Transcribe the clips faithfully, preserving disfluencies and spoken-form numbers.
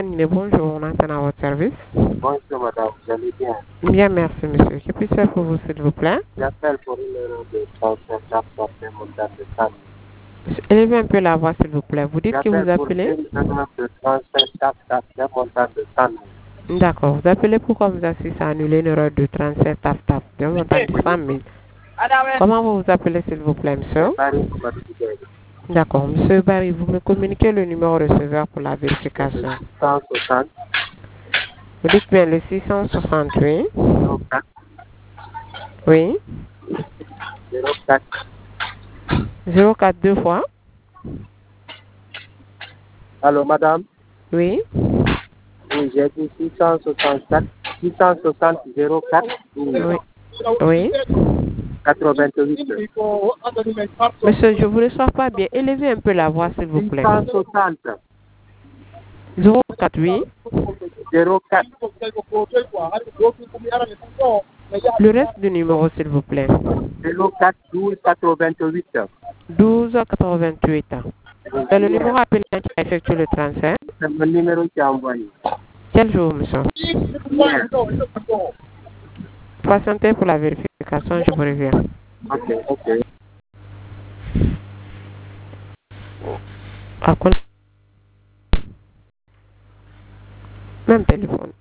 Bonjour, on entend à votre service. Bonjour madame, vous allez bien? Bien, merci monsieur. Que puis-je faire pour vous, s'il vous plaît? J'appelle pour une erreur de transfert d'apporter mon date de famille. Élevez un peu la voix, s'il vous plaît. Vous dites que vous appelez? J'appelle pour une erreur de transfert d'apporter mon date de famille. D'accord. Vous appelez pour comme vous assistez à annuler une erreur de transfert tap-tap d'un montant de cent mille. Comment vous vous appelez, s'il vous plaît, monsieur? D'accord. Monsieur Barry, vous me communiquez le numéro receveur pour la vérification. six cent soixante. Vous dites bien le six cent soixante-huit. zéro quatre. Oui. zéro quatre. zéro quatre deux fois. Allô madame? Oui. Oui, j'ai dit six cent soixante-quatre. six cent soixante zéro quatre. Oui. Oui. quatre-vingt-huit. Monsieur, je ne vous reçois pas bien. Élevez un peu la voix, s'il vous plaît. six cent soixante. zéro quatre huit. zéro quatre. Le reste du numéro, s'il vous plaît. zéro quatre douze quatre-vingt-huit. douze quatre-vingt-huit. C'est le numéro appelé qui a effectué le transfert. C'est mon numéro qui a envoyé. Quel jour, monsieur? Hier. Patientez pour la vérification, je vous reviens. Ok, ok. À quoi? Même téléphone.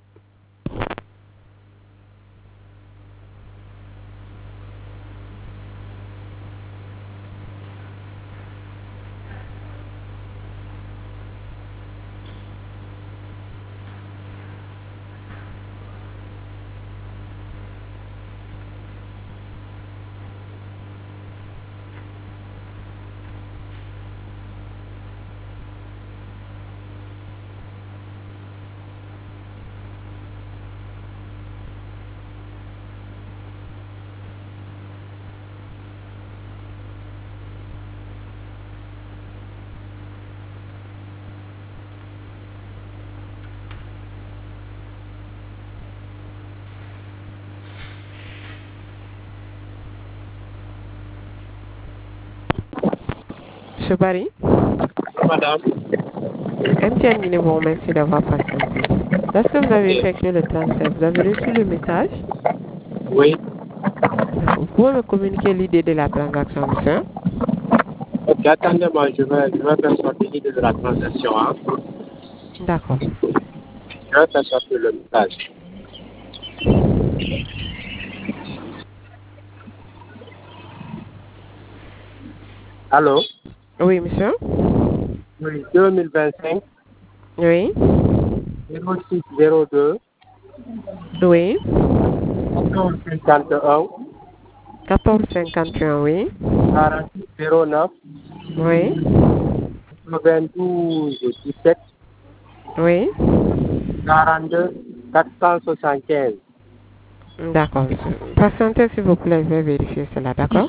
Monsieur Barry? Madame? M T N vous remercie d'avoir patienté. Lorsque vous avez effectué le transfert, vous avez reçu le message? Oui. Vous pouvez me communiquer l'idée de la transaction, monsieur? Ok, attendez-moi, je vais, je vais faire sortir l'idée de la transaction. Hein. D'accord. Je vais faire sortir le message. Allô? Oui, monsieur? Oui, deux mille vingt-cinq. Oui. zéro six zéro deux. Oui. quatorze cinquante et un. quatorze cinquante et un, oui. quarante-six zéro neuf. Oui. quatre-vingt-douze dix-sept. Oui. quarante-deux quatre cent soixante-quinze. D'accord, monsieur. Patientez, s'il vous plaît, je vais vérifier cela, d'accord?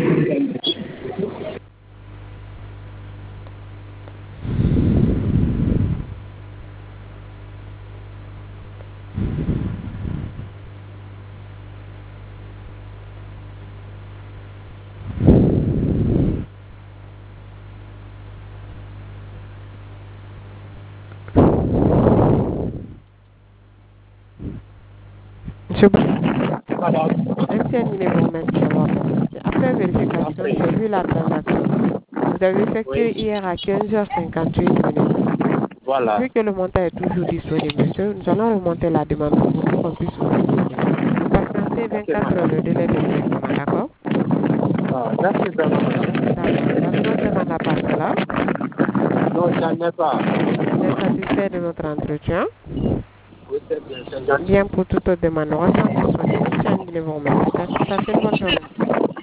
Monsieur Madame? M T N vous remercie d'avoir participé. Après vérification, j'ai vu la transaction. Vous avez effectué Oui. hier à quinze heures cinquante-huit minutes. Voilà. Vu que le montant est toujours disponible, monsieur, nous allons remonter la demande pour vous pour qu'on puisse vous rembourser. Vous patientez vingt-quatre heures le délai de traitement, d'accord? Ah, merci vraiment, madame. D'accord. Vous avez d'autres demandes à part cela? Non, j'en ai pas. Vous êtes satisfait de notre entretien? Oui, c'est bien, c'est gentil. Bien, pour toute autre demande, nous restons disponibles. M T N vous remercie. Passez une bonne journée.